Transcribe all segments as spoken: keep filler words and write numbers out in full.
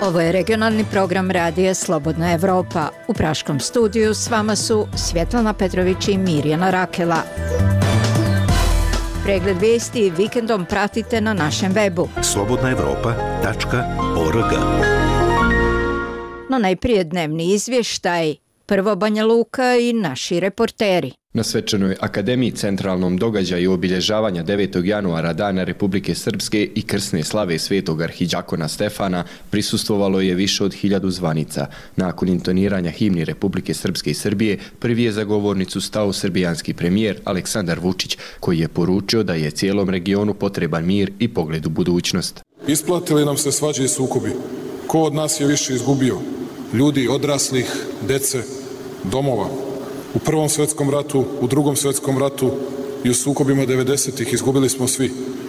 Ovo je regionalni program radija Slobodna Evropa. U Praškom studiju s vama su Svjetlana Petrović i Mirjana Rakela. Pregled vijesti vikendom pratite na našem webu slobodna evropa tačka org. No najprije dnevni izvještaj, prvo Banja Luka i naši reporteri. Na svečanoj akademiji centralnom događaju obilježavanja devetog januara Dana Republike Srpske i krsne slave svetog arhidžakona Stefana prisustvovalo je više od hiljadu zvanica. Nakon intoniranja himni Republike Srpske i Srbije, prvi je za govornicu stao srbijanski premijer Aleksandar Vučić, koji je poručio da je cijelom regionu potreban mir i pogled u budućnost. Isplatili nam se svađe i sukobi. Ko od nas je više izgubio? Ljudi, odraslih, dece, domova. U Prvom svjetskom ratu, u Drugom svjetskom ratu i u sukobima devedesetih izgubili smo svi.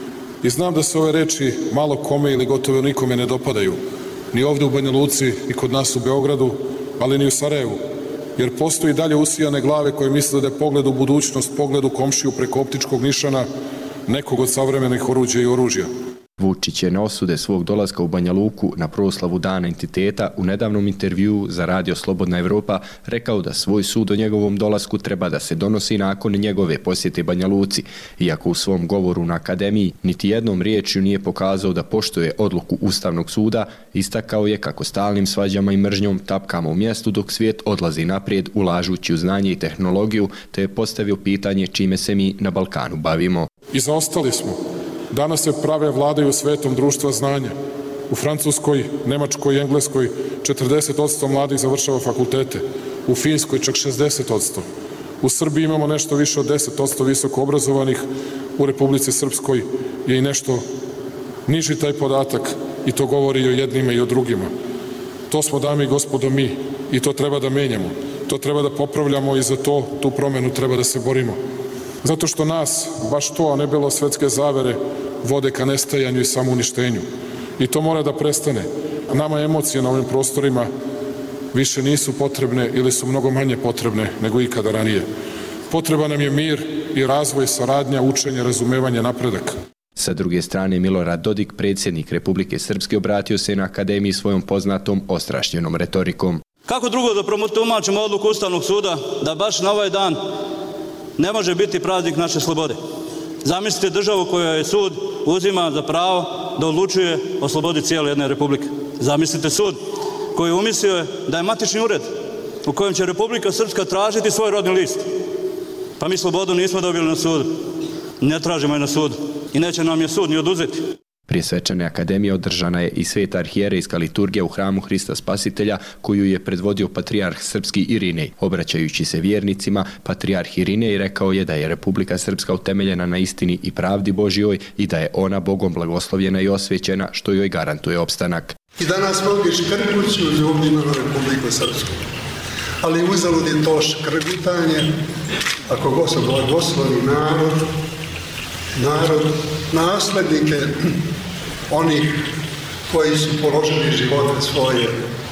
I znam da se ove reči malo kome ili gotovo nikome ne dopadaju. Ni ovdje u Banja Luci i kod nas u Beogradu, ali ni u Sarajevu. Jer postoji dalje usijane glave koje misle da je pogled u budućnost, pogled u komšiju preko optičkog nišana nekog od savremenih oruđa i oružja. Vučić je na osude svog dolaska u Banja Luku na proslavu Dana entiteta u nedavnom intervjuu za radio Slobodna Evropa rekao da svoj sud o njegovom dolasku treba da se donosi nakon njegove posjete Banja Luci. Iako u svom govoru na akademiji niti jednom riječju nije pokazao da poštuje odluku Ustavnog suda, istakao je kako stalnim svađama i mržnjom tapkamo u mjestu dok svijet odlazi naprijed ulažući u znanje i tehnologiju, te je postavio pitanje čime se mi na Balkanu bavimo. I zaostali smo. Danas se prave vlade u svetom društva znanja. U Francuskoj, Nemačkoj i Engleskoj četrdeset posto mladih završava fakultete. U Finskoj čak šezdeset posto. U Srbiji imamo nešto više od deset posto visoko obrazovanih. U Republici Srpskoj je i nešto niži taj podatak i to govori i o jednima i o drugima. To smo, dame i gospodo, mi i to treba da menjamo. To treba da popravljamo i za to, tu promjenu treba da se borimo. Zato što nas, baš to, a ne belosvetske zavere, vode ka nestajanju i samouništenju. I to mora da prestane. Nama emocije na ovim prostorima više nisu potrebne ili su mnogo manje potrebne nego ikada ranije. Potreba nam je mir i razvoj, saradnja, učenje, razumevanje, napredak. Sa druge strane, Milorad Dodik, predsjednik Republike Srpske, obratio se na akademiji svojom poznatom ostrašćenom retorikom. Kako drugo da protumačimo odluku Ustavnog suda da baš na ovaj dan ne može biti praznik naše slobode? Zamislite državu koja je sud uzima za pravo da odlučuje o slobodi cijele jedne republike. Zamislite sud koji je umislio da je matični ured u kojem će Republika Srpska tražiti svoj rodni list. Pa mi slobodu nismo dobili na sud, ne tražimo je na sud i neće nam je sud ni oduzeti. Prije svečane akademije održana je i sveta arhijerejska liturgija u hramu Hrista Spasitelja, koju je predvodio patrijarh srpski Irinej. Obraćajući se vjernicima, patrijarh Irinej rekao je da je Republika Srpska utemeljena na istini i pravdi Božjoj i da je ona Bogom blagoslovljena i osvećena, što joj garantuje opstanak. I danas mnogi škrguću ljubljeno na Republiku Srpsku. Ali uzalud je to škrgutanje, ako Gospod blagoslovi narod, narod, naslednike onih koji su položili živote svoje.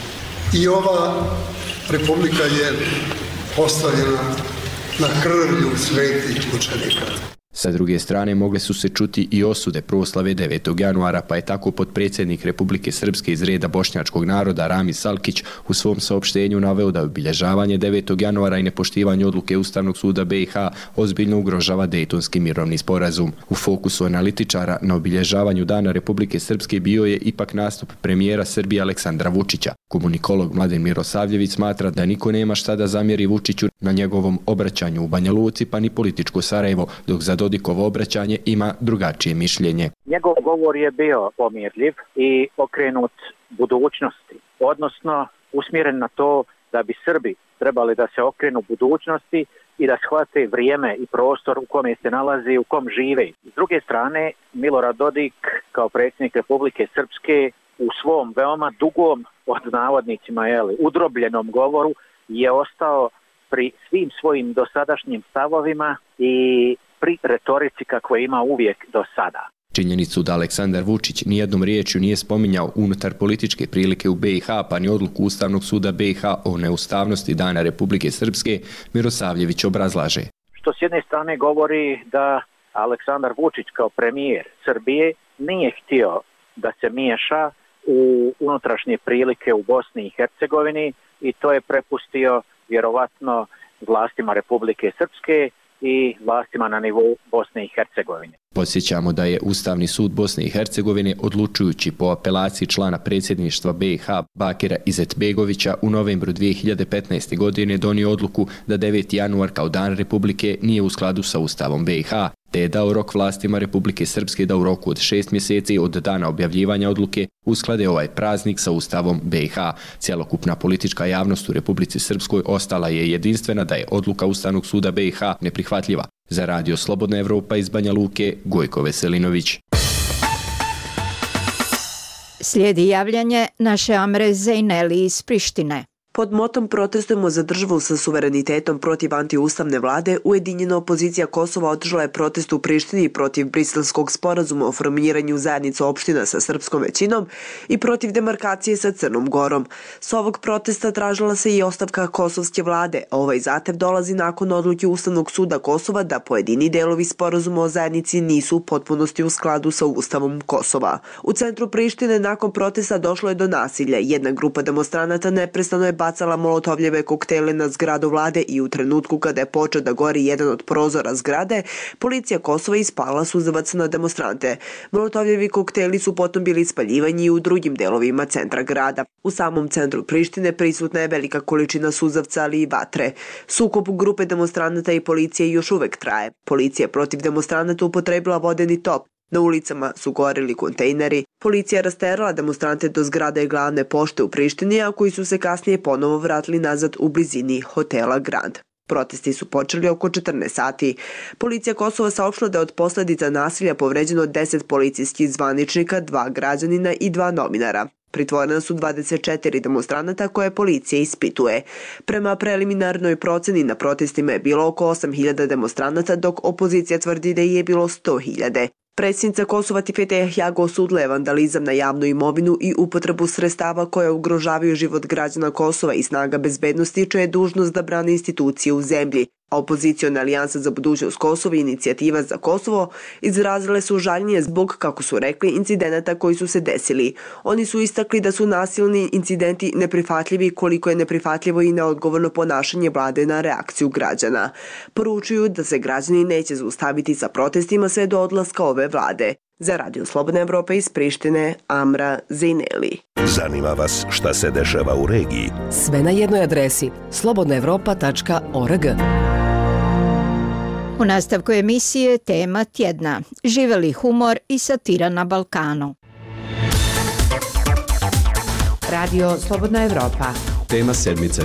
I ova republika je postavljena na krvlju svetih učenika. Sa druge strane, mogle su se čuti i osude proslave devetog januara, pa je tako potpredsjednik Republike Srpske iz reda bošnjačkog naroda Ramiz Salkić u svom saopštenju naveo da obilježavanje devetog januara i nepoštivanje odluke Ustavnog suda B i H ozbiljno ugrožava Dejtonski mirovni sporazum. U fokusu analitičara na obilježavanju Dana Republike Srpske bio je ipak nastup premijera Srbije Aleksandra Vučića. Komunikolog Mladen Mirosavljević smatra da niko nema šta da zamjeri Vučiću na njegovom obraćanju u Banja Luci, pa ni političko Sarajevo, dok za Dodikovo obraćanje ima drugačije mišljenje. Njegov govor je bio pomirljiv i okrenut budućnosti, odnosno usmjeren na to da bi Srbi trebali da se okrenu budućnosti i da shvate vrijeme i prostor u kome se nalazi, u kom žive. S druge strane, Milorad Dodik kao predsjednik Republike Srpske u svom veoma dugom, od navodnicima, jeli, udrobljenom govoru je ostao pri svim svojim dosadašnjim stavovima i pri retorici kako je imao uvijek do sada. Činjenicu da Aleksandar Vučić nijednom riječju nije spominjao unutar političke prilike u B i H pa ni odluku Ustavnog suda B i H o neustavnosti Dana Republike Srpske, Mirosavljević obrazlaže. Što s jedne strane govori da Aleksandar Vučić kao premijer Srbije nije htio da se miješa u unutrašnje prilike u Bosni i Hercegovini i to je prepustio vjerovatno vlastima Republike Srpske i vlastima na nivou Bosne i Hercegovine. Podsjećamo da je Ustavni sud Bosne i Hercegovine, odlučujući po apelaciji člana predsjedništva B i H Bakira Izetbegovića, u novembru dvije hiljade petnaeste. godine donio odluku da deveti januar kao dan Republike nije u skladu sa Ustavom B i H, te je dao rok vlastima Republike Srpske da u roku od šest mjeseci od dana objavljivanja odluke usklade ovaj praznik sa Ustavom B i H. Cjelokupna politička javnost u Republici Srpskoj ostala je jedinstvena da je odluka Ustavnog suda B i H neprihvatljiva. Za Radio Slobodna Evropa iz Banja Luke, Gojko Veselinović. Slijedi javljanje naše Amre Zejneli iz Prištine. Pod motom Protestujemo za državu sa suverenitetom protiv antiustavne vlade, ujedinjena opozicija Kosova održala je protest u Prištini protiv Briselskog sporazuma o formiranju zajednice opština sa srpskom većinom i protiv demarkacije sa Crnom Gorom. S ovog protesta tražila se i ostavka kosovske vlade, a ovaj zahtev dolazi nakon odluke Ustavnog suda Kosova da pojedini delovi sporazuma o zajednici nisu u potpunosti u skladu sa Ustavom Kosova. U centru Prištine nakon protesta došlo je do nasilja. Jedna grupa demonstranata neprestano je bacala molotovljeve koktele na zgradu vlade i u trenutku kada je počeo da gori jedan od prozora zgrade, policija Kosova ispalila suzavac na demonstrante. Molotovljevi kokteli su potom bili spaljivani i u drugim delovima centra grada. U samom centru Prištine prisutna je velika količina suzavca, ali i vatre. Sukob grupe demonstranata i policije još uvek traje. Policija protiv demonstranata upotrebila vodeni top. Na ulicama su gorili kontejneri. Policija je rasterala demonstrante do zgrade glavne pošte u Prištini, a koji su se kasnije ponovo vratili nazad u blizini hotela Grand. Protesti su počeli oko četrnaest sati. Policija Kosova saopštila da je od posljedica nasilja povređeno deset policijskih zvaničnika, dva građanina i dva novinara. Pritvorena su dvadeset četiri demonstranata koje policija ispituje. Prema preliminarnoj proceni na protestima je bilo oko osam hiljada demonstranata, dok opozicija tvrdi da je bilo sto hiljada. Predsjednica Kosova Tifete Jahjago osudila je vandalizam na javnu imovinu i upotrebu sredstava koja ugrožavaju život građana Kosova i snaga bezbednosti, čija je dužnost da brani institucije u zemlji. A opoziciona alijansa za budućnost Kosova i inicijativa za Kosovo izrazile su žaljenje zbog, kako su rekli, incidenata koji su se desili. Oni su istakli da su nasilni incidenti neprihvatljivi, koliko je neprihvatljivo i neodgovorno ponašanje vlade na reakciju građana. Poručuju da se građani neće zaustaviti sa protestima sve do odlaska ove vlade. Za Radio Slobodna Evropa iz Prištine, Amra Zejneli. Zanima vas šta se dešava u regiji? Sve na jednoj adresi slobodna evropa tačka org. U nastavku emisije tema tjedna. Žive li humor i satira na Balkanu? Radio Slobodna Evropa. Tema sedmice.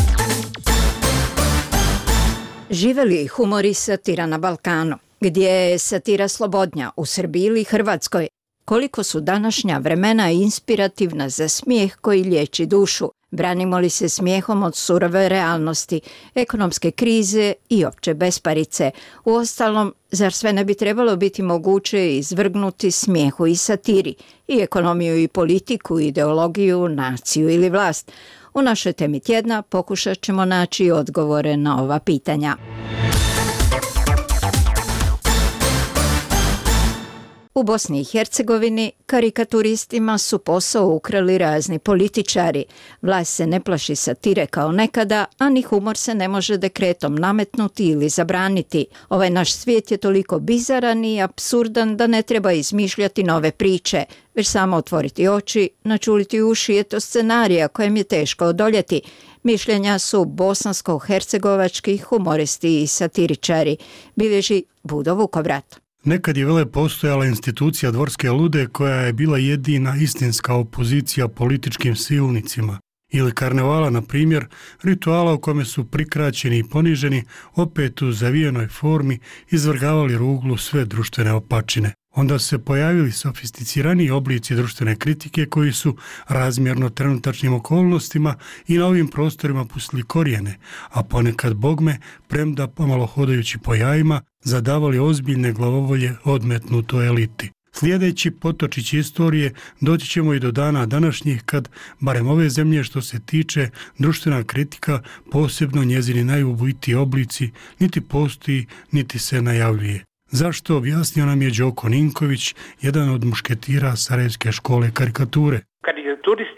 Žive li humor i satira na Balkanu? Gdje je satira slobodnja, u Srbiji ili Hrvatskoj? Koliko su današnja vremena inspirativna za smijeh koji liječi dušu? Branimo li se smijehom od surove realnosti, ekonomske krize i opće besparice? Uostalom, zar sve ne bi trebalo biti moguće izvrgnuti smijehu i satiri, i ekonomiju i politiku, ideologiju, naciju ili vlast? U našoj temi tjedna pokušat ćemo naći odgovore na ova pitanja. U Bosni i Hercegovini karikaturistima su posao ukrali razni političari. Vlast se ne plaši satire kao nekada, a ni humor se ne može dekretom nametnuti ili zabraniti. Ovaj naš svijet je toliko bizaran i apsurdan da ne treba izmišljati nove priče, već samo otvoriti oči, načuliti uši je to scenarija kojem je teško odoljeti. Mišljenja su bosansko-hercegovački humoristi i satiričari, bilježi Budo Vukovrat. Nekad je vele postojala institucija Dvorske lude koja je bila jedina istinska opozicija političkim silnicima. Ili karnevala, na primjer, rituala u kome su prikraćeni i poniženi, opet u zavijenoj formi izvrgavali ruglu sve društvene opačine. Onda su se pojavili sofisticiraniji oblici društvene kritike koji su razmjerno trenutačnim okolnostima i na ovim prostorima pustili korijene, a ponekad bogme, premda pomalo hodajući po jajima, zadavali ozbiljne glavovolje odmetnutoj eliti. Slijedeći potočići istorije doći ćemo i do dana današnjih kad, barem ove zemlje što se tiče, društvena kritika, posebno njezini najubojitiji oblici, niti postoji, niti se najavljuje. Zašto, objasnio nam je Đoko Ninković, jedan od mušketira Sarajevske škole karikature.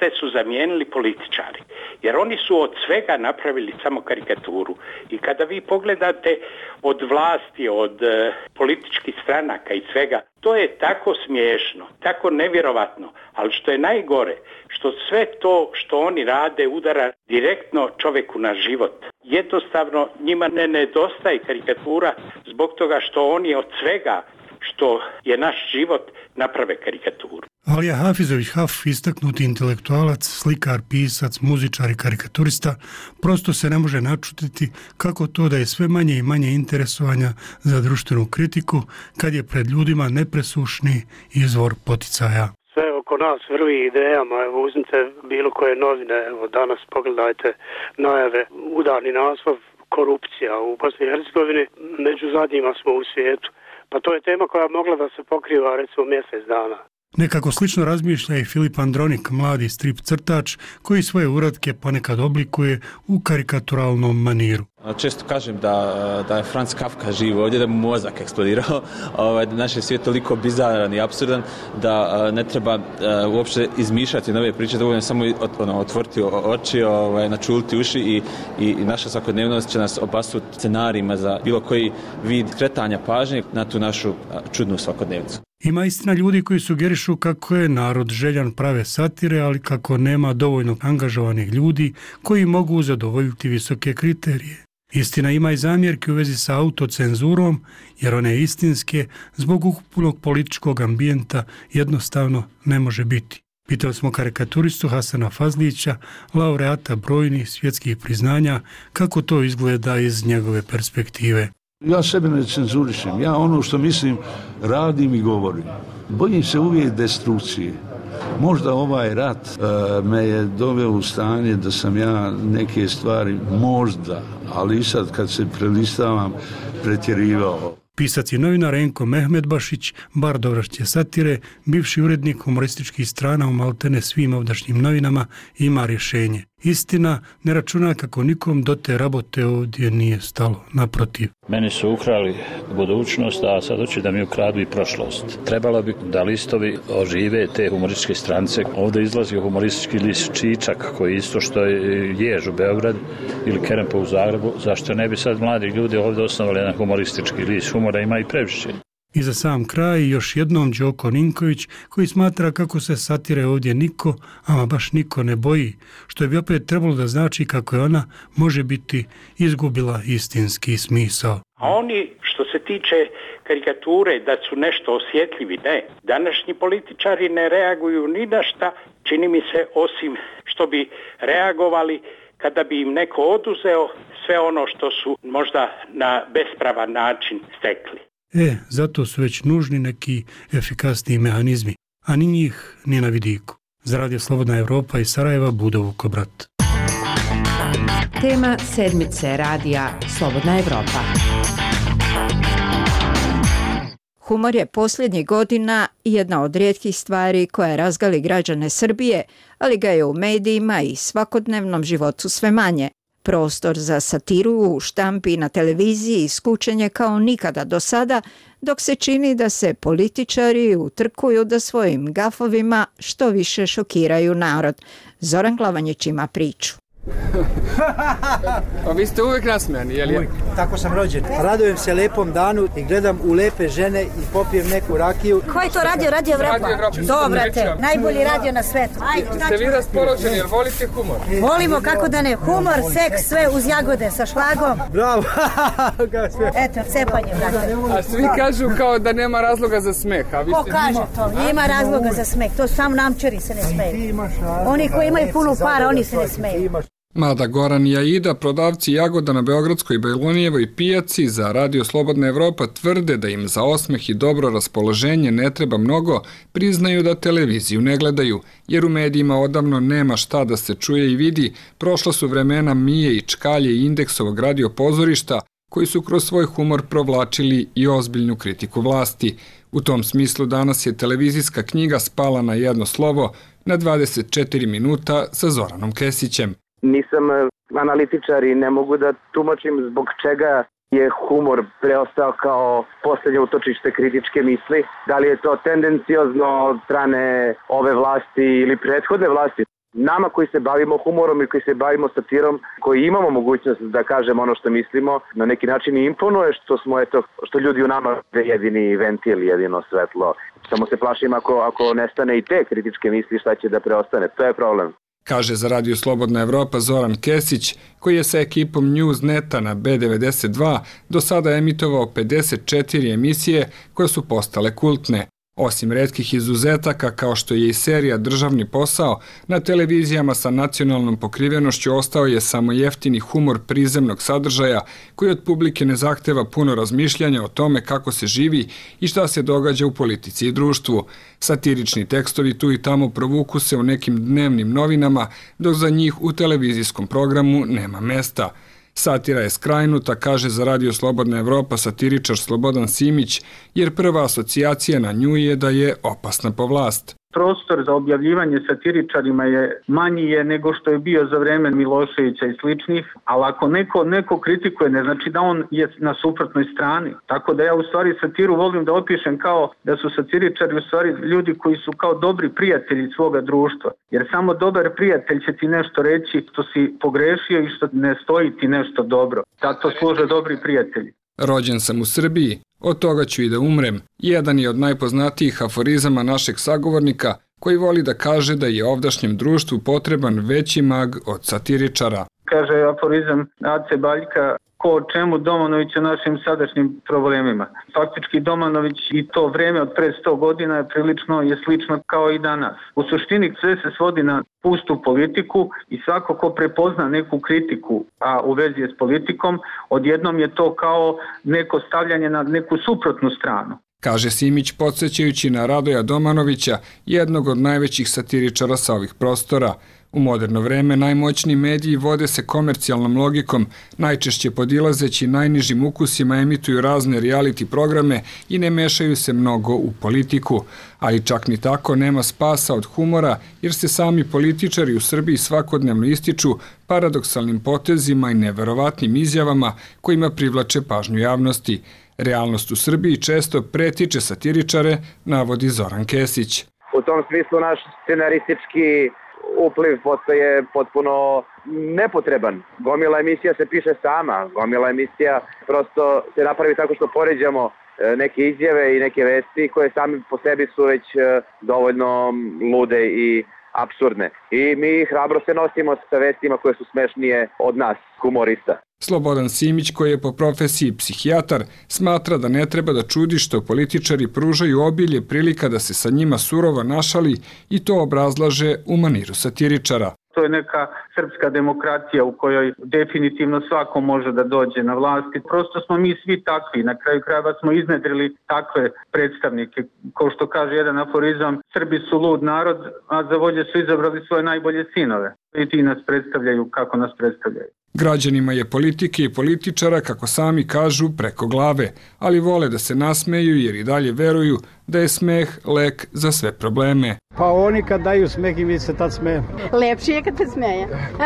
humoriste su zamijenili političari. Jer oni su od svega napravili samo karikaturu. I kada vi pogledate od vlasti, od e, političkih stranaka i svega, to je tako smiješno, tako nevjerovatno. Ali što je najgore, što sve to što oni rade udara direktno čovjeku na život. Jednostavno njima ne nedostaje karikatura zbog toga što oni od svega što je naš život naprave karikaturu. Alija Hafizović Haf, istaknuti intelektualac, slikar, pisac, muzičar i karikaturista, prosto se ne može načutiti kako to da je sve manje i manje interesovanja za društvenu kritiku kad je pred ljudima nepresušni izvor poticaja. Sve oko nas vrvi idejama, evo uzmite bilo koje novine, evo danas pogledajte najave, udarni naslov, korupcija u Bosni i Hercegovini, među zadnjima smo u svijetu. Pa to je tema koja mogla da se pokriva recimo mjesec dana. Nekako slično razmišlja i Filip Andronik, mladi strip crtač koji svoje uratke ponekad oblikuje u karikaturalnom maniru. Često kažem da, da je Franz Kafka živ ovdje, da mu mozak eksplodirao, da naš je svijet toliko bizaran i apsurdan da ne treba uopće izmišljati nove priče, dovoljno samo ono, otvoriti oči, ovaj, načuliti uši i, i, i naša svakodnevnost će nas obasuti scenarijima za bilo koji vid kretanja pažnje na tu našu čudnu svakodnevnicu. Ima istina ljudi koji sugerišu kako je narod željan prave satire, ali kako nema dovoljno angažovanih ljudi koji mogu zadovoljiti visoke kriterije. Istina ima i zamjerke u vezi sa autocenzurom, jer one istinske zbog ukupnog političkog ambijenta jednostavno ne može biti. Pitali smo karikaturistu Hasana Fazlića, laureata brojnih svjetskih priznanja, kako to izgleda iz njegove perspektive. Ja sebe ne cenzurišem, ja ono što mislim radim i govorim. Bojim se uvijek destrukcije. Možda ovaj rat uh, me je doveo u stanje da sam ja neke stvari možda, ali i sad kad se prelistavam, pretjerivao. Pisac i novinar Enko Mehmedbašić, bar dovršće satire, bivši urednik humorističkih strana u maltene svim ovdašnjim novinama, ima rješenje. Istina, ne računa kako nikom do te rabote ovdje nije stalo, naprotiv. Meni su ukrali budućnost, a sad hoće da mi ukradu i prošlost. Trebalo bi da listovi ožive te humorističke strance. Ovdje izlazi humoristički list Čičak, koji isto što je Jež u Beograd ili Kerempo u Zagrebu. Zašto ne bi sad mladi ljudi ovdje osnovali jedan humoristički list? Humora ima i previše. I za sam kraj još jednom Đoko Ninković, koji smatra kako se satire ovdje niko, ama baš niko ne boji, što bi opet trebalo da znači kako je ona, može biti, izgubila istinski smisao. A oni što se tiče karikature da su nešto osjetljivi, ne. Današnji političari ne reaguju ni na šta, čini mi se, osim što bi reagovali kada bi im neko oduzeo sve ono što su možda na bespravan način stekli. E, zato su već nužni neki efikasniji mehanizmi, a ni njih ni na vidiku. Za Radio Slobodna Evropa iz Sarajeva, Budo Vukobrat. Tema sedmice radija Slobodna Evropa. Humor je posljednjih godina jedna od rijetkih stvari koja razgali građane Srbije, ali ga je u medijima i svakodnevnom životu sve manje. Prostor za satiru u štampi i na televiziji iskučen je kao nikada do sada, dok se čini da se političari utrkuju da svojim gafovima što više šokiraju narod. Zoran Glavanjić ima priču. Pa vi ste uvijek nasmijani, jel je? Uvijek, tako sam rođen. Radujem se lepom danu i gledam u lepe žene i popijem neku rakiju. Ko je to radio? Radio Evropa? Dobrate, najbolji radio na svetu. Ste vi raspoloženi, jel volite humor? Volimo, kako da ne. Humor, seks, sve uz jagode sa šlagom. Bravo! Eto, cepanje, brate. A svi kažu kao da nema razloga za smeh, a vi Ko kaže to? Ima razloga za smeh, to sam namčari se ne smeju. Oni koji imaju puno para, oni se ne smeju. Mada Goran i Aida, prodavci jagoda na Beogradskoj Bajlonijevoj pijaci za Radio Slobodna Evropa, tvrde da im za osmeh i dobro raspoloženje ne treba mnogo, priznaju da televiziju ne gledaju, jer u medijima odavno nema šta da se čuje i vidi. Prošla su vremena Mije i Čkalje i Indeksovog radio pozorišta, koji su kroz svoj humor provlačili i ozbiljnu kritiku vlasti. U tom smislu danas je televizijska knjiga spala na jedno slovo, na dvadeset četiri minuta sa Zoranom Kesićem. Nisam analitičar i ne mogu da tumačim zbog čega je humor preostao kao posljednje utočište kritičke misli. Da li je to tendenciozno od strane ove vlasti ili prethodne vlasti? Nama koji se bavimo humorom i koji se bavimo satirom, koji imamo mogućnost da kažemo ono što mislimo, na neki način imponuje što smo, eto, što ljudi u nama jedini ventil, jedino svetlo. Samo se plašim ako, ako nestane i te kritičke misli, šta će da preostane. To je problem. Kaže za Radio Slobodna Evropa Zoran Kesić, koji je sa ekipom Newsneta na B devedeset dva do sada emitovao pedeset četiri emisije koje su postale kultne. Osim retkih izuzetaka, kao što je i serija Državni posao, na televizijama sa nacionalnom pokrivenošću ostao je samo jeftini humor prizemnog sadržaja, koji od publike ne zahteva puno razmišljanja o tome kako se živi i šta se događa u politici i društvu. Satirični tekstovi tu i tamo provuku se u nekim dnevnim novinama, dok za njih u televizijskom programu nema mesta. Satira je skrajnuta, kaže za Radio Slobodna Evropa satiričar Slobodan Simić, jer prva asocijacija na nju je da je opasna po vlast. Prostor za objavljivanje satiričarima je manji je nego što je bio za vreme Miloševića i sličnih, ali ako neko, neko kritikuje, ne znači da on je na suprotnoj strani. Tako da ja u stvari satiru volim da opišem kao da su satiričari u stvari ljudi koji su kao dobri prijatelji svoga društva. Jer samo dobar prijatelj će ti nešto reći što si pogrešio i što ne stoji ti nešto dobro. Zato služe dobri prijatelji. Rođen sam u Srbiji, od toga ću i da umrem. Jedan je od najpoznatijih aforizama našeg sagovornika, koji voli da kaže da je ovdašnjem društvu potreban veći mag od satiričara. Kaže aforizam Ace Baljka, ko o čemu Domanović o našim sadašnjim problemima. Faktički Domanović i to vreme od pre sto godina je prilično je slično kao i danas. U suštini sve se svodi na pustu politiku i svako ko prepozna neku kritiku, a u vezi je s politikom, odjednom je to kao neko stavljanje na neku suprotnu stranu. Kaže Simić podsjećajući na Radoja Domanovića, jednog od najvećih satiričara sa ovih prostora. U moderno vreme najmoćniji mediji vode se komercijalnom logikom, najčešće podilazeći najnižim ukusima emituju razne reality programe i ne mešaju se mnogo u politiku. Ali čak ni tako nema spasa od humora, jer se sami političari u Srbiji svakodnevno ističu paradoksalnim potezima i neverovatnim izjavama kojima privlače pažnju javnosti. Realnost u Srbiji često pretiče satiričare, navodi Zoran Kesić. U tom smislu naš scenaristički upliv postaje potpuno nepotreban. Gomila emisija se piše sama, gomila emisija prosto se napravi tako što poređamo neke izjave i neke vesti koje sami po sebi su već dovoljno lude i apsurdne. I mi hrabro se nosimo sa vestima koje su smešnije od nas, humorista. Slobodan Simić, koji je po profesiji psihijatar, smatra da ne treba da čudi što političari pružaju obilje prilika da se sa njima surovo našali i to obrazlaže u maniru satiričara. To je neka srpska demokratija u kojoj definitivno svako može da dođe na vlast. Prosto smo mi svi takvi. Na kraju krajeva smo iznedrili takve predstavnike. Kao što kaže jedan aforizam, Srbi su lud narod, a za volje su izabrali svoje najbolje sinove. I ti nas predstavljaju kako nas predstavljaju. Građanima je politike i političara, kako sami kažu, preko glave, ali vole da se nasmeju jer i dalje veruju da je smeh lek za sve probleme. Pa oni kad daju smeh i mi se tad smejemo. Lepši je kad se smeje.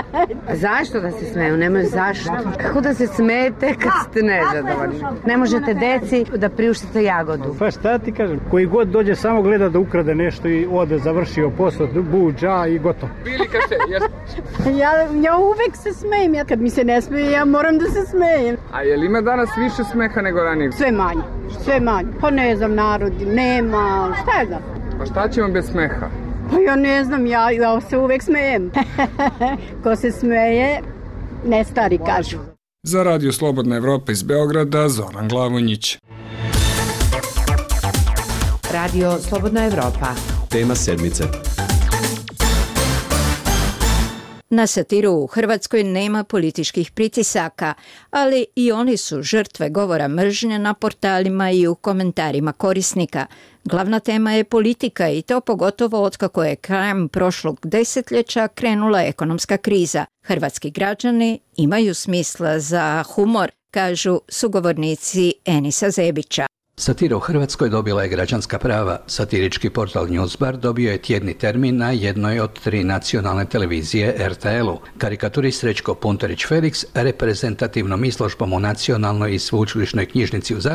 Zašto da se smeju? Nemaju zašto. Kako da se smete kad ste nezadovoljni? Ne možete deci da priuštite jagodu. Pa šta ti kažem? Koji god dođe samo gleda da ukrade nešto i ode, završio posao, buđa i gotovo. Bilika se, ja, ja uvek se smejem. Ja kad mi se ne smeje, ja moram da se smejem. A je li ima danas više smeha nego ranije? Sve manje, sve manje. Pa ne znam, narod nema, šta je znam? Pa šta ćemo bez smeha? Pa ja ne znam, ja, ja se uvek smejem. Ko se smeje, ne stari kažu. Za Radio Slobodna Evropa iz Beograda, Zoran Glavonjić. Radio Slobodna Evropa. Tema sedmice. Na satiru u Hrvatskoj nema političkih pritisaka, ali i oni su žrtve govora mržnje na portalima i u komentarima korisnika. Glavna tema je politika i to pogotovo otkako je krajem prošlog desetljeća krenula ekonomska kriza. Hrvatski građani imaju smisla za humor, kažu sugovornici Enisa Zebića. Satira u Hrvatskoj dobila je građanska prava. Satirički portal Newsbar dobio je tjedni termin na jednoj od tri nacionalne televizije er te el-u. Karikaturist Srećko Punterić Felix reprezentativnom izložbom u Nacionalnoj i sveučilišnoj knjižnici u Zagrebu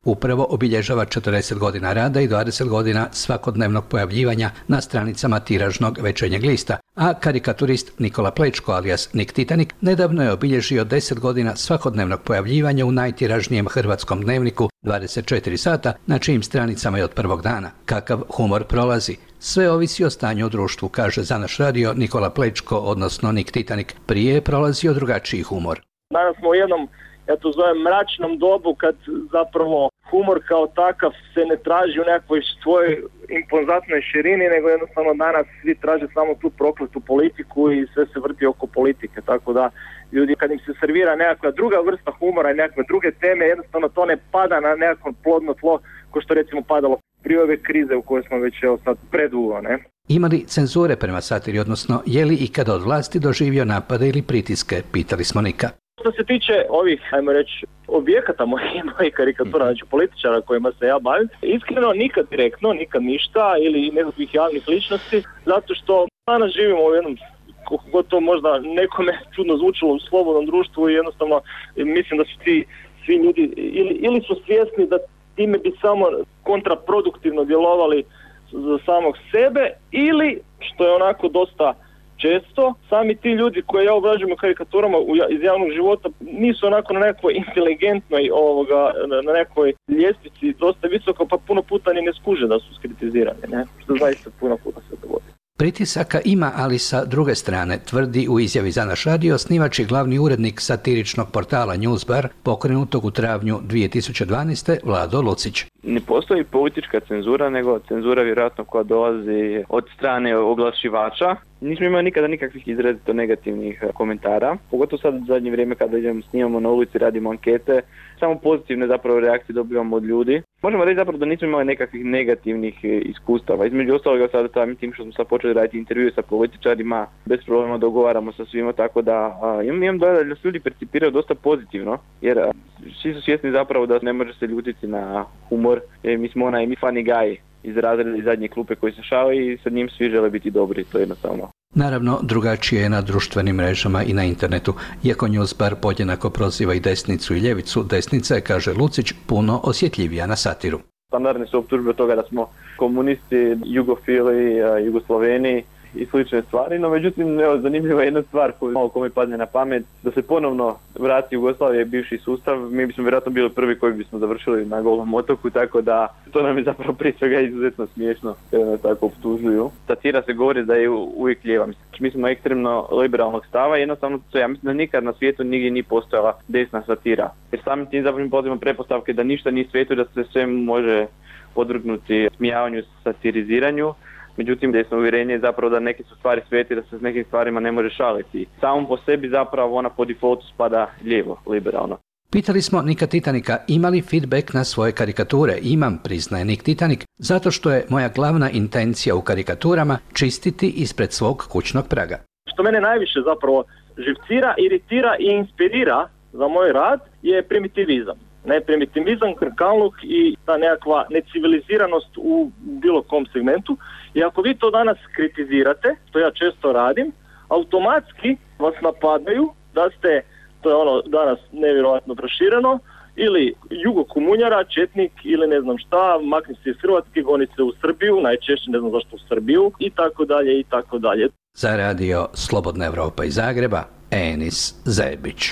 upravo obilježava četrdeset godina rada i dvadeset godina svakodnevnog pojavljivanja na stranicama tiražnog Večernjeg lista, a karikaturist Nikola Plečko alias Nik Titanik nedavno je obilježio deset godina svakodnevnog pojavljivanja u najtiražnijem hrvatskom dnevniku dvadeset četiri sata, na čijim stranicama je od prvog dana. Kakav humor prolazi? Sve ovisi o stanju u društvu, kaže za naš radio Nikola Plečko, odnosno Nik Titanik. Prije je prolazio drugačiji humor. Danas smo u jednom, ja to zovem, mračnom dobu kad zapravo humor kao takav se ne traži u nekoj svojoj impozantnoj širini, nego jednostavno danas svi traže samo tu prokletu politiku i sve se vrti oko politike, tako da ljudi kad im se servira nekakva druga vrsta humora i nekakve druge teme, jednostavno to ne pada na nekako plodno tlo ko što recimo padalo prije ove krize u kojoj smo već evo sad predugo, ne? Ima li cenzure prema satiri, odnosno je li ikada od vlasti doživio napade ili pritiske, pitali smo Nika. Što se tiče ovih, ajmo reći, objekata mojih, mojih karikatura, znači političara kojima se ja bavim, iskreno nikad direktno, nikad ništa ili nekakvih javnih ličnosti, zato što danas živimo u jednom, koliko god to možda nekome čudno zvučilo, u slobodnom društvu i jednostavno mislim da su ti svi ljudi ili, ili su svjesni da time bi samo kontraproduktivno djelovali za samog sebe ili, što je onako dosta često, sami ti ljudi koje ja obrađujem u karikaturama iz javnog života nisu onako na nekoj inteligentnoj ovoga, na nekoj ljestvici dosta visoko, pa puno puta ni ne skuže da su skritizirani, ne? Što zaista puno puta se dogodi. Pritisaka ima, ali sa druge strane, tvrdi u izjavi za naš radio snivač i glavni urednik satiričnog portala Newsbar, pokrenutog u travnju dvije tisuće dvanaeste. Vlado Lucić. Ne postoji politička cenzura, nego cenzura vjerojatno koja dolazi od strane oglašivača. Nismo imali nikada nikakvih izrazito negativnih komentara, pogotovo sad u zadnje vrijeme kada idemo, snimamo na ulici, radimo ankete, samo pozitivne zapravo reakcije dobivamo od ljudi. Možemo reći zapravo da nismo imali nekakvih negativnih iskustava. Između ostaloga sada samim tim što smo sad počeli raditi intervjue sa političarima, bez problema dogovaramo sa svima, tako da a, imam, imam dojam da se ljudi percipiraju dosta pozitivno, jer a, svi su svjesni zapravo da ne može se ljutiti na humor. Jer mi smo onaj mi funny guy iz razreda iz zadnje klupe koji se šali i sa njim svi žele biti dobri, to je jednostavno. Naravno, drugačije je na društvenim mrežama i na internetu. Iako Newsbar podjednako proziva i desnicu i ljevicu, desnica je, kaže Lucić, puno osjetljivija na satiru. Standardne su optužbe od toga da smo komunisti, jugofili, jugosloveni i slične stvari, no međutim, evo, zanimljiva je jedna stvar koju malo kome padne na pamet, da se ponovno vrati Jugoslavije bivši sustav, mi bismo vjerojatno bili prvi koji bismo završili na Golom otoku, tako da to nam je zapravo prije svega izuzetno smiješno kada nas tako optužuju. Satira se govori da je uvijek lijeva, mi smo ekstremno liberalnog stava i jednostavno to ja mislim da nikad na svijetu nigdje nije postojala desna satira, jer samim tim zapravo pozivamo pretpostavke da ništa nije svijetu, da se sve može podvrgnuti smijavanju, satiriziranju. Međutim, desno uvjerenje je zapravo da neke su stvari sveti, da se s nekim stvarima ne može šaliti. Samo po sebi zapravo ona po defaultu spada lijevo, liberalno. Pitali smo Nika Titanika ima li feedback na svoje karikature. Imam, priznaje Nik Titanik, zato što je moja glavna intencija u karikaturama čistiti ispred svog kućnog praga. Što mene najviše zapravo živcira, iritira i inspirira za moj rad je primitivizam. Ne, primitivizam, krkaluk i ta nekakva neciviliziranost u bilo kom segmentu. I ako vi to danas kritizirate, što ja često radim, automatski vas napadaju da ste, to je ono danas nevjerojatno prošireno, ili jugokomunjara, četnik ili ne znam šta, makni se iz Hrvatske, goni se u Srbiju, najčešće ne znam zašto u Srbiju, i tako dalje, i tako dalje. Za radio Slobodna Evropa iz Zagreba, Enis Zebić.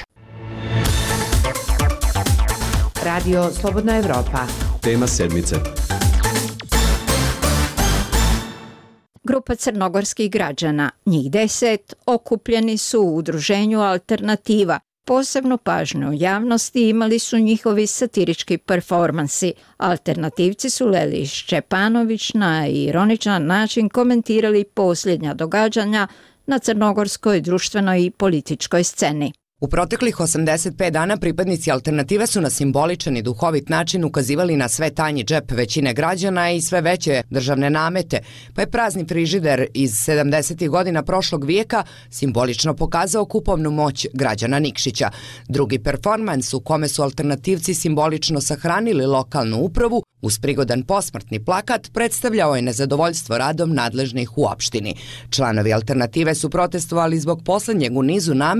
Radio Slobodna Evropa. Tema sedmice. Grupa crnogorskih građana, njih deset, okupljeni su u udruženju Alternativa. Posebnu pažnju u javnosti imali su njihovi satirički performansi. Alternativci su Leli Šćepanović na ironičan način komentirali posljednja događanja na crnogorskoj društvenoj i političkoj sceni. U proteklih osamdeset pet dana pripadnici Alternative su na simboličan i duhovit način ukazivali na sve tanji džep većine građana i sve veće državne namete, pa je prazni frižider iz sedamdesetih godina prošlog vijeka simbolično pokazao kupovnu moć građana Nikšića. Drugi performans u kome su alternativci simbolično sahranili lokalnu upravu uz prigodan posmrtni plakat predstavljao je nezadovoljstvo radom nadležnih u opštini. Članovi Alternative su protestovali zbog poslednjeg u nizu nameta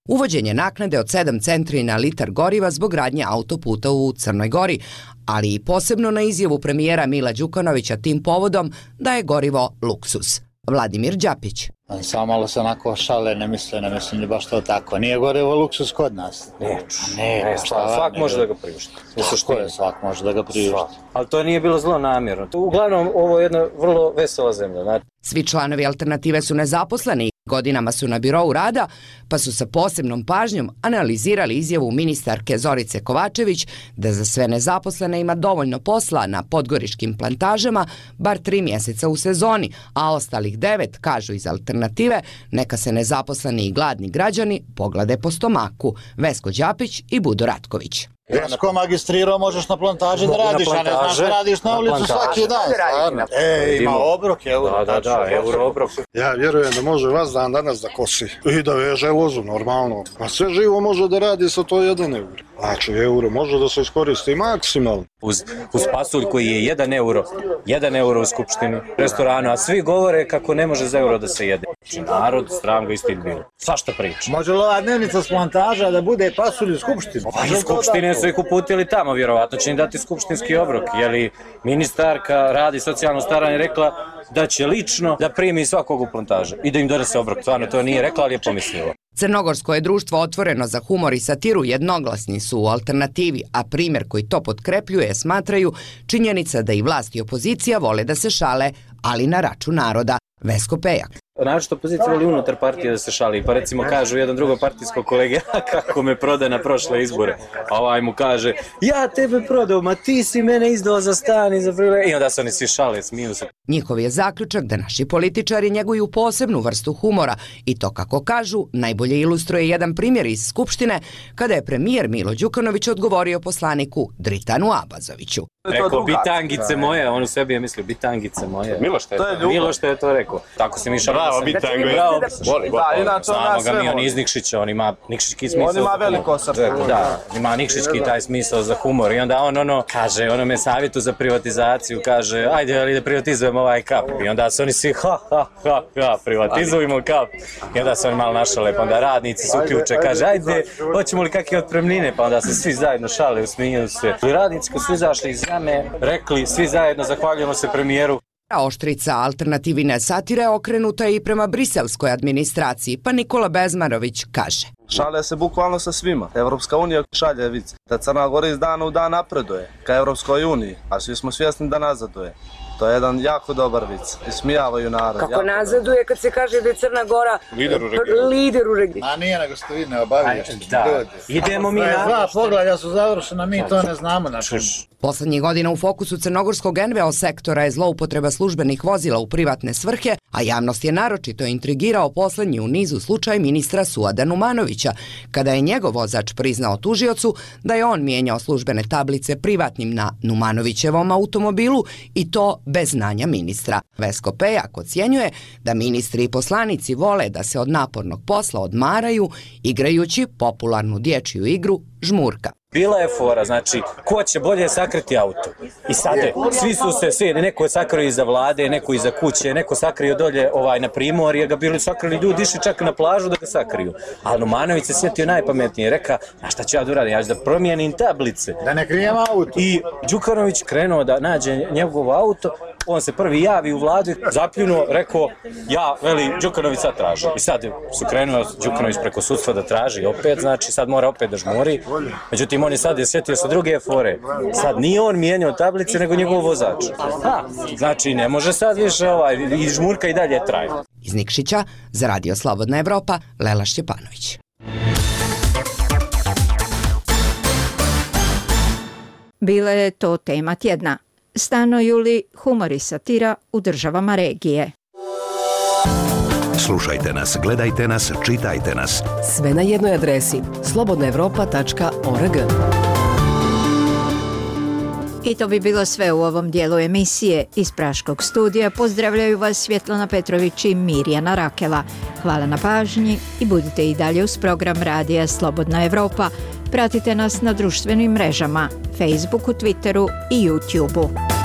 uvođenje naknade od sedam centri na litar goriva zbog gradnje autoputa u Crnoj Gori, ali i posebno na izjavu premijera Mila Đukanovića tim povodom da je gorivo luksuz. Vladimir Đapić. Samo malo se onako šale, ne misle, ne mislim ni baš to tako. Nije gorivo luksuz kod nas. Neću. Ne, ne, svak, svak može da ga priušti. Tako je, svak može da ga priušti. Ali to nije bilo zlo namjerno. Uglavnom, ovo je jedna vrlo vesela zemlja. Znači. Svi članovi Alternative su nezaposleni, godinama su na birou rada, pa su sa posebnom pažnjom analizirali izjavu ministarke Zorice Kovačević da za sve nezaposlene ima dovoljno posla na podgoričkim plantažama, bar tri mjeseca u sezoni, a ostalih devet, kažu iz Alternative, neka se nezaposleni i gladni građani poglede po stomaku. Vesko Đapić i Budo Ratković. Vesko magistrirao, možeš na plantaži da radiš, a ne znaš da radiš na ulicu svaki dan. E, ima obrok, euro. Da, da, da, euro obrok. Ja vjerujem da može vas dan danas da kosi i da veže lozu, normalno. A sve živo može da radi sa to jedan euro. Znači, euro može da se iskoristi maksimalno. Uz, uz pasulj koji je jedan euro, jedan euro u skupštini, restoranu, a svi govore kako ne može za euro da se jede. Znači, narod, stram ga istit bilo. Svašta priča. Može li ova dnevnica s plantaža da bude pasulj u skupštini? Pa iz skupštine su ih uputili tamo, vjerovatno će im dati skupštinski obrok. Je li ministarka radi socijalno staranje rekla da će lično da primi svakog u plantaže i da im donese obrok. Stvarno to nije rekla, ali je pomislila. Crnogorsko je društvo otvoreno za humor i satiru, jednoglasni su u Alternativi, a primjer koji to potkrepljuje smatraju činjenica da i vlast i opozicija vole da se šale, ali na račun naroda. Vesko Pejak. Naravno opozicija voli unutar partije da se šali, pa recimo kažu jedan drugo partijsko kolege kako me proda na prošle izbore, a ovaj mu kaže ja tebe prodao, ma ti si mene izdao za stan i za prile, i onda se oni svi šale, smiju se. Njihov je zaključak da naši političari njeguju posebnu vrstu humora i to, kako kažu, najbolje ilustruje jedan primjer iz Skupštine kada je premijer Milo Đukanović odgovorio poslaniku Dritanu Abazoviću. Rekao, bitangice moje, on u sebi je mislio, bitangice moje. Milo što je to? Milo što je to rekao. Tako se mi šalimo. Bravo, bitango. Bravo, Da, inače znamo ga mi, on iz Nikšića, on ima nikšićki smisao. On ima veliko srce. Da, ima nikšićki taj smisao za humor i onda on ono kaže, ono me savjetu za privatizaciju, kaže, ajde ali da privatizujemo ovaj kap. I onda se oni svi ha, ha, ha, ha, privatizujemo kap. I onda se oni malo našale, pa onda radnici se uključe, kaže, ajde, hoćemo li kakve otpremnine, pa onda se svi zajedno šale, usmiju se. I radnici kad su izašli iz jame, rekli, svi zajedno zahvaljujemo se premijeru. Oštrica alternativine satire okrenuta je i prema briselskoj administraciji, pa Nikola Bezmarović kaže. Šalje se bukvalno sa svima. Evropska unija šalje vic da Crna Gora iz dana u dan napreduje ka Evropskoj uniji, a svi smo svjesni da nazaduje. To je jedan jako dobar vic. Ismijavaju narod. Kako nazaduje kad se kaže da je Crna Gora lider u regionu? Lider u regionu. A nije nego što vi ne obaviješćeni. Da, idemo mi na... Dva poglavlja su završena, mi to ne znamo. Poslednjih godina u fokusu crnogorskog en ve o sektora je zloupotreba službenih vozila u privatne svrhe, a javnost je naročito intrigirao poslednji u nizu slučaj ministra Suada Numanovića, kada je njegov vozač priznao tužiocu da je on mijenjao službene tablice privatnim na Numanovićevom automobilu i to bez znanja ministra. Vesko Pejak ocjenjuje da ministri i poslanici vole da se od napornog posla odmaraju igrajući popularnu dječju igru žmurka. Bila je fora, znači, ko će bolje sakriti auto? I sad, svi su se, svi, neko je sakrio iza vlade, neko iza kuće, neko sakrio dolje ovaj, na primorje, ga bili sakrili ljudi, išli čak na plažu da ga sakriju. Ali Numanović se sjetio najpametnije, reka, a šta ću ja da uradim, ja ću da promijenim tablice. Da ne krijem auto. I Đukanović krenuo da nađe njegov auto, on se prvi javi u vladu, zapljunuo, rekao, ja, veli, Đukanović sad traži. I sad su krenuo Đukanović preko sudstva da traži opet, znači sad mora opet da žmori. Međutim, on je sad je sjetio sa druge fore. Sad nije on mijenjao tablice, nego njegov vozač. Ha, znači ne može sad više ovaj, i žmurka i dalje traje. Iz Nikšića, za Radio Slobodna Evropa, Lela Šćepanović. Bila je to tema tjedna. Stanoju li humor i satira u državama regije? Slušajte nas, gledajte nas, čitajte nas. Sve na jednoj adresi slobodna evropa tačka org. I to bi bilo sve u ovom dijelu emisije. Iz Praškog studija pozdravljaju vas Svjetlana Petrović i Mirjana Rakela. Hvala na pažnji i budite i dalje uz program Radija Slobodna Evropa. Pratite nas na društvenim mrežama, Facebooku, Twitteru i YouTubeu.